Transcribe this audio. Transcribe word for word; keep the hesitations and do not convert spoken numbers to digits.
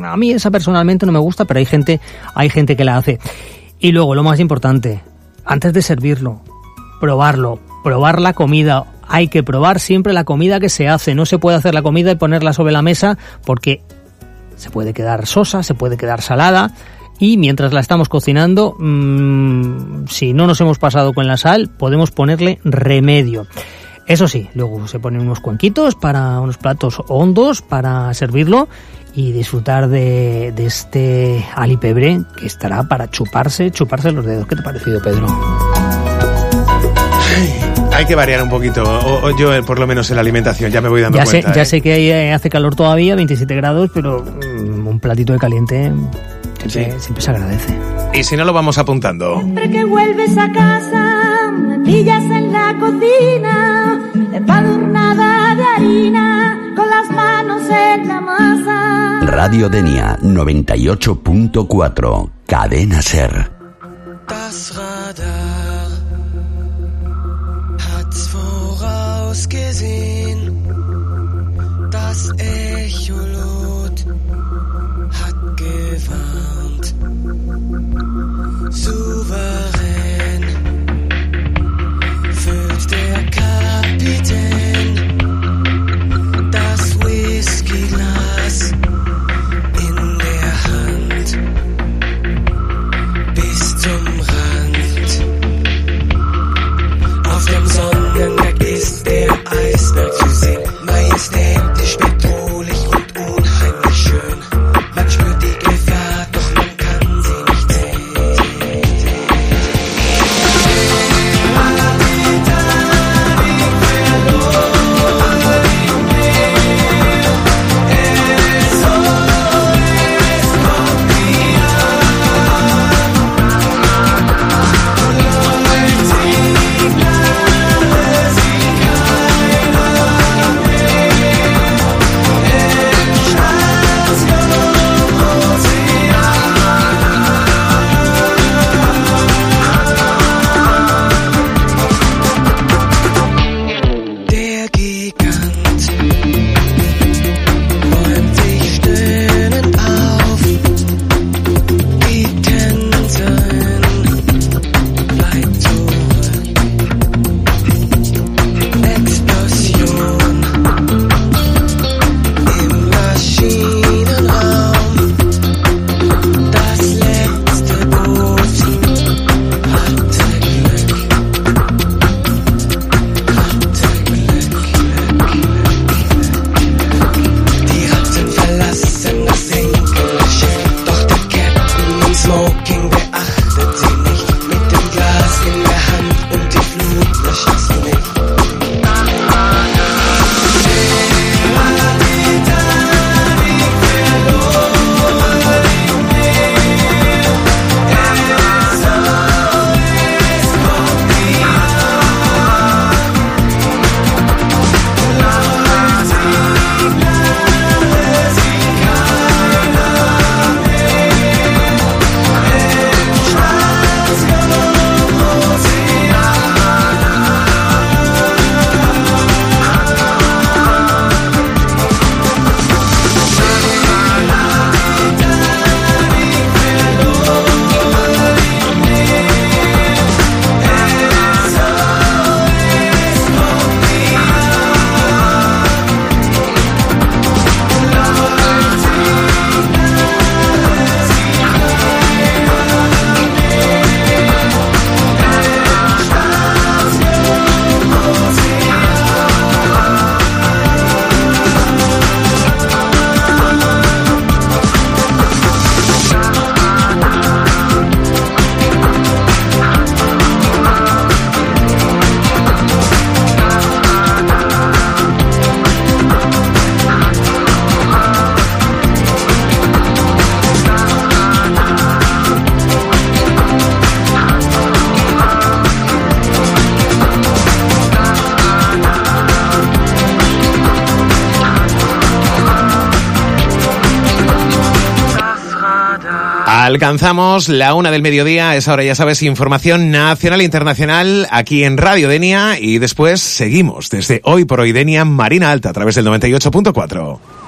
a mí esa personalmente no me gusta, pero hay gente, hay gente que la hace. Y luego, lo más importante, antes de servirlo, probarlo, probar la comida. Hay que probar siempre la comida que se hace. No se puede hacer la comida y ponerla sobre la mesa porque se puede quedar sosa, se puede quedar salada. Y mientras la estamos cocinando, mmm, si no nos hemos pasado con la sal, podemos ponerle remedio. Eso sí, luego se ponen unos cuenquitos para unos platos hondos para servirlo y disfrutar de, de este alipebre que estará para chuparse, chuparse los dedos. ¿Qué te ha parecido, Pedro? Hay que variar un poquito, o, o yo por lo menos en la alimentación, ya me voy dando ya cuenta. Sé, ya ¿eh? sé que ahí hace calor todavía, veintisiete grados, pero mmm, un platito de caliente siempre, sí. siempre se agradece. Y si no, lo vamos apuntando. Siempre que vuelves a casa, me pillas en la cocina, empadurnada de harina, con las manos en la masa. Radio Denia noventa y ocho punto cuatro, Cadena Ser. Das Radar hat's vorausgesehen, das Echolot hat gewarnt, souverän füllt der Kapitän das Whiskyglas in der Hand bis zum Rand. Auf dem Sonnenberg ist der Eisberg zu sehen, majestätisch, bedrohlich und unheimlich schön. Man spürt die Gefahr, doch man kann sie nicht sehen. Alcanzamos la una del mediodía, es ahora, ya sabes, información nacional e internacional aquí en Radio Denia y después seguimos desde Hoy por Hoy Denia Marina Alta a través del noventa y ocho punto cuatro.